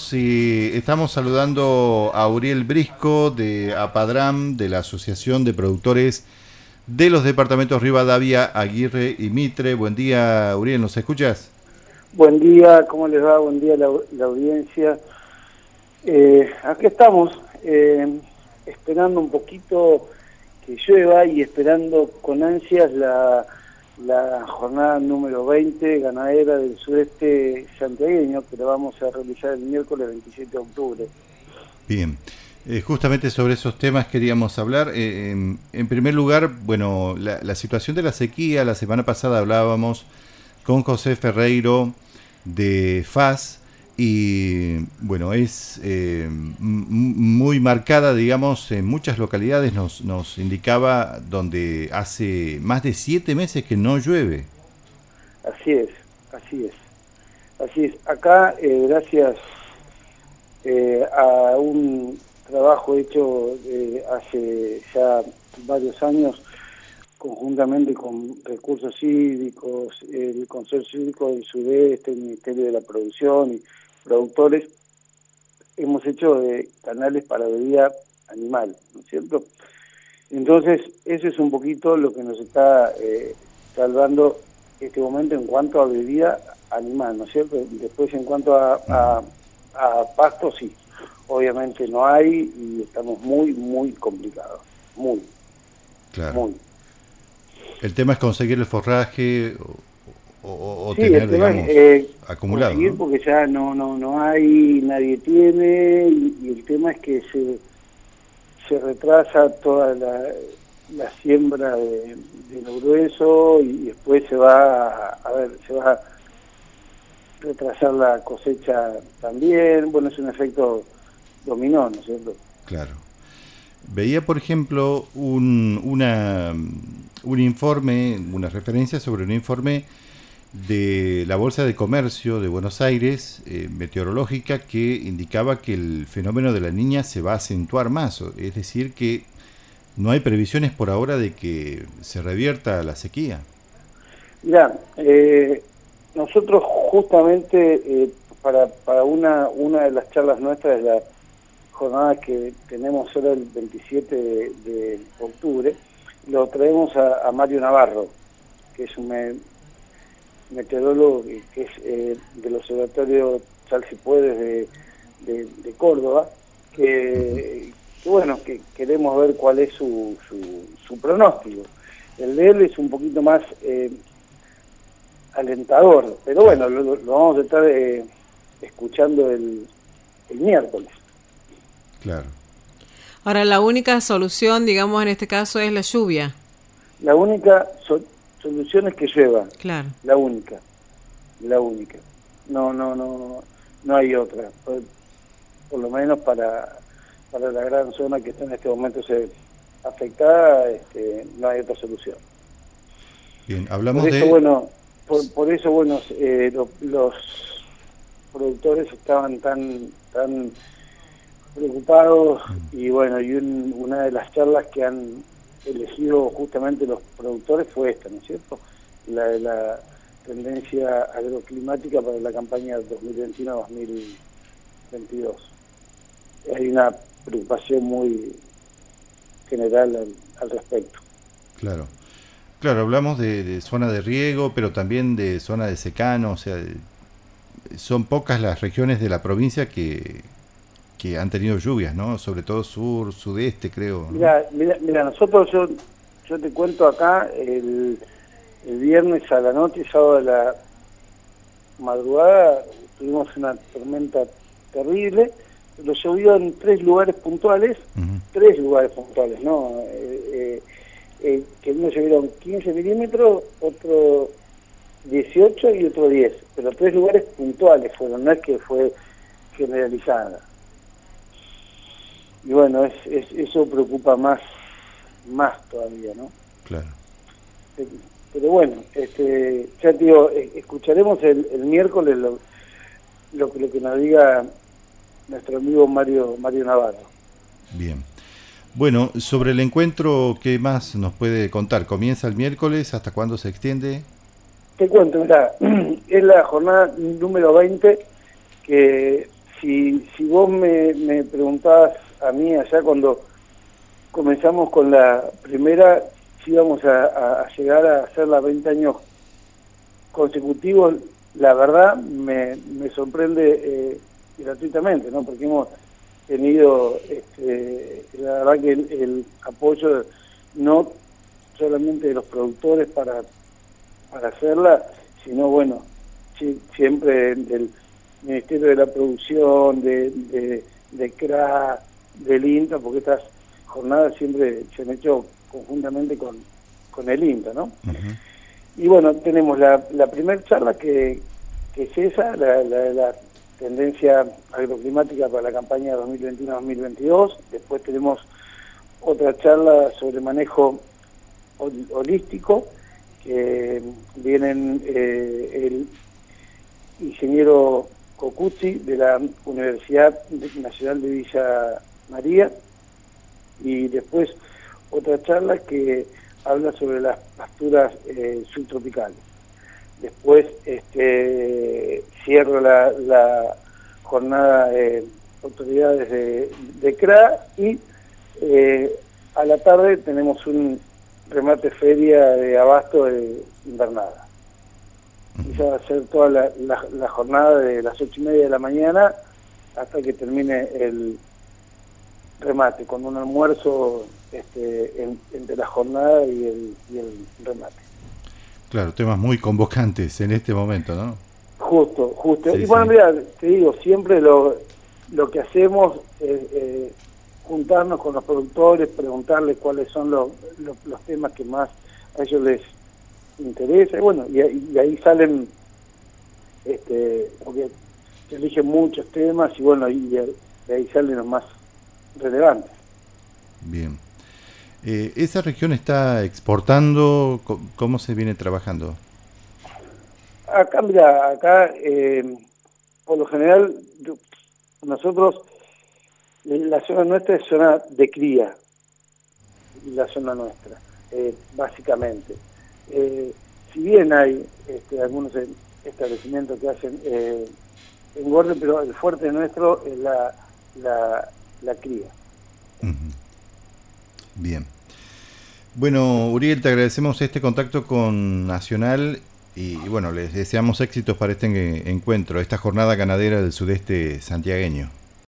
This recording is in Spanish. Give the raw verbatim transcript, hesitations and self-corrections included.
Sí, estamos saludando a Uriel Brisco de APADRAM, de la Asociación de Productores de los Departamentos Rivadavia, Aguirre y Mitre. Buen día, Uriel, ¿nos escuchas? Buen día, ¿cómo les va? Buen día la, la audiencia. Eh, aquí estamos, eh, esperando un poquito que llueva y esperando con ansias la, la jornada número veinte ganadera del sudeste santiagueño, que la vamos a realizar el miércoles veintisiete de octubre. Bien, eh, justamente sobre esos temas queríamos hablar. Eh, en, en primer lugar, bueno, la, la situación de la sequía, la semana pasada hablábamos con José Ferreiro de F A S y bueno, es eh, muy marcada, digamos, en muchas localidades nos, nos indicaba donde hace más de siete meses que no llueve. Así es, así es, así es. Acá, eh, gracias eh, a un trabajo hecho eh, hace ya varios años, conjuntamente con Recursos Hídricos, el Consorcio Hídrico del Sudeste, el Ministerio de la Producción y productores, hemos hecho eh, canales para bebida animal, ¿no es cierto? Entonces, eso es un poquito lo que nos está eh, salvando este momento en cuanto a bebida animal, ¿no es cierto? Después, en cuanto a, a, a pasto, sí, obviamente no hay y estamos muy, muy complicados, muy, Claro. muy. El tema es conseguir el forraje o, o, o Sí, el tener, tema es digamos, eh, acumulado, conseguir ¿no? porque ya no no no hay, nadie tiene, y, y el tema es que se, se retrasa toda la, la siembra de, de lo grueso y después se va a, a ver, se va a retrasar la cosecha también. Bueno, es un efecto dominó, ¿no es cierto? Claro. Veía, por ejemplo, un, una, un informe, una referencia sobre un informe de la Bolsa de Comercio de Buenos Aires, eh, meteorológica, que indicaba que el fenómeno de la Niña se va a acentuar más, es decir, que no hay previsiones por ahora de que se revierta la sequía. Mirá, eh, nosotros justamente eh, para, para una, una de las charlas nuestras de la jornada que tenemos ahora el veintisiete de, de octubre, lo traemos a, a Mario Navarro, que es un me, meteorólogo que, que es eh, del Observatorio Salsipuedes de, de, de Córdoba, que, que bueno, que queremos ver cuál es su, su, su pronóstico. El de él es un poquito más eh, alentador, pero bueno, lo, lo vamos a estar eh, escuchando el, el miércoles. Claro. Ahora, la única solución, digamos, en este caso es la lluvia. La única so, solución es que llueva. Claro. La única. La única. No, no, no, no hay otra. Por, por lo menos para, para la gran zona que está en este momento se afectada, este, no hay otra solución. Bien, hablamos por eso, de... bueno, por, por eso, bueno, eh, lo, los productores estaban tan, tan preocupados y bueno, y un, una de las charlas que han elegido justamente los productores fue esta, ¿no es cierto? La de la tendencia agroclimática para la campaña dos mil veintiuno a dos mil veintidós. Hay una preocupación muy general al, al respecto. Claro. Claro, hablamos de, de zona de riego, pero también de zona de secano, o sea, de, son pocas las regiones de la provincia que, que han tenido lluvias, ¿no? Sobre todo sur, sudeste, creo, ¿no? Mira, mira, mira, nosotros, yo, yo te cuento acá, el, el viernes a la noche, sábado a la madrugada, tuvimos una tormenta terrible, pero llovió en tres lugares puntuales, uh-huh. tres lugares puntuales, ¿no? Eh, eh, eh, que uno llovieron quince milímetros, otro dieciocho y otro diez, pero tres lugares puntuales fueron, no es que fue generalizada. Y bueno, es, es, eso preocupa más más todavía, ¿no? Claro. Pero bueno, este, ya te digo, escucharemos el, el miércoles lo, lo, lo que nos diga nuestro amigo Mario Mario Navarro. Bien. Bueno, sobre el encuentro, ¿qué más nos puede contar? ¿Comienza el miércoles? ¿Hasta cuándo se extiende? Te cuento, mirá, es la jornada número veinte que si, vos me, me preguntabas a mí allá cuando comenzamos con la primera, si íbamos a, a, a llegar a hacerla veinte años consecutivos, la verdad me, me sorprende eh, gratuitamente, ¿no? Porque hemos tenido, este, la verdad que el, el apoyo no solamente de los productores para, para hacerla, sino bueno, si, siempre del Ministerio de la Producción, de, de, de C R A, del INTA, porque estas jornadas siempre se han hecho conjuntamente con, con el INTA, ¿no? Uh-huh. Y bueno, tenemos la, la primera charla que, que es esa, la, la, la tendencia agroclimática para la campaña dos mil veintiuno dos mil veintidós. Después tenemos otra charla sobre manejo hol, holístico, que vienen eh, el ingeniero Cocucci de la Universidad Nacional de Villa María, y después otra charla que habla sobre las pasturas eh, subtropicales. Después este, cierro la, la jornada de autoridades de, de C R A, y eh, a la tarde tenemos un remate feria de abasto de invernada. Esa va a ser toda la, la, la jornada de las ocho y media de la mañana hasta que termine el remate, con un almuerzo este, en, entre la jornada y el, y el remate. Claro, temas muy convocantes en este momento, ¿no? Justo, justo. Sí, y bueno, sí. mira, te digo, siempre lo, lo que hacemos es eh, juntarnos con los productores, preguntarles cuáles son los, los, los temas que más a ellos les interesa, y bueno, y, y ahí salen, este, porque se eligen muchos temas, y bueno, y de, de ahí salen los más relevantes. Bien. Eh, ¿Esa región está exportando? ¿Cómo se viene trabajando? Acá, mira, acá, eh, por lo general, nosotros, la zona nuestra es zona de cría, la zona nuestra, eh, básicamente. Eh, si bien hay este, algunos establecimientos que hacen eh, engorde, pero el fuerte nuestro es la, la, la cría. Uh-huh. Bien. Bueno, Uriel, te agradecemos este contacto con Nacional y, y bueno, les deseamos éxitos para este encuentro, esta jornada ganadera del sudeste santiagueño.